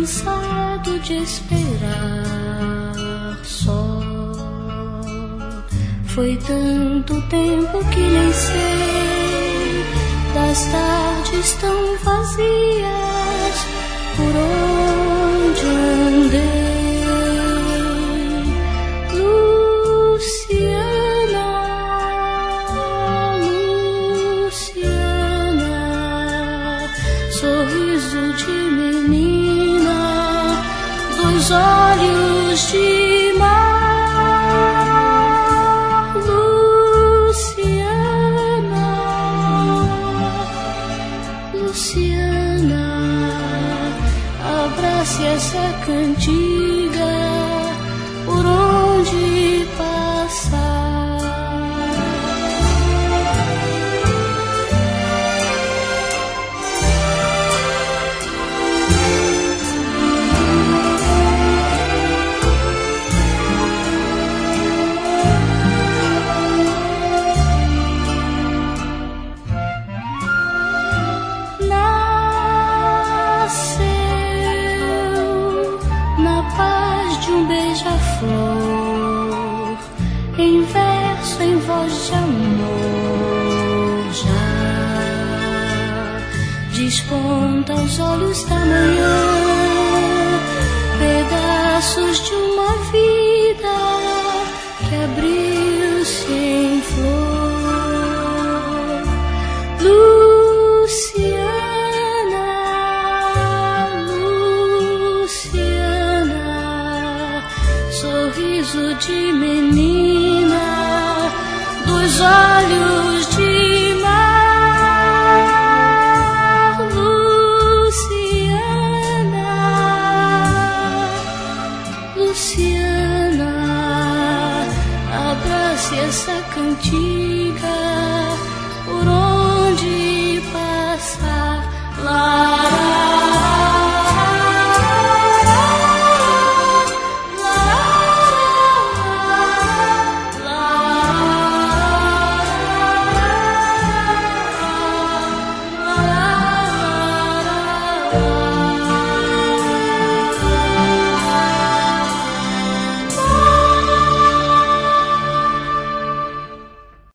cansado de esperar só. Foi tanto tempo que nem sei das tardes tão vazias por onde andei. Luciana, Luciana, sorriso de menina, dois olhos de mar. Luciana, Luciana, abrace essa cantiga por onde passar. Beija-flor, em verso, em voz de amor, já desponta aos olhos da manhã, pedaços de uma vida que abriu-se em flor. Luciana, Luciana, sorriso de menina, dois olhos de mar. Luciana, Luciana, abrace essa cantiga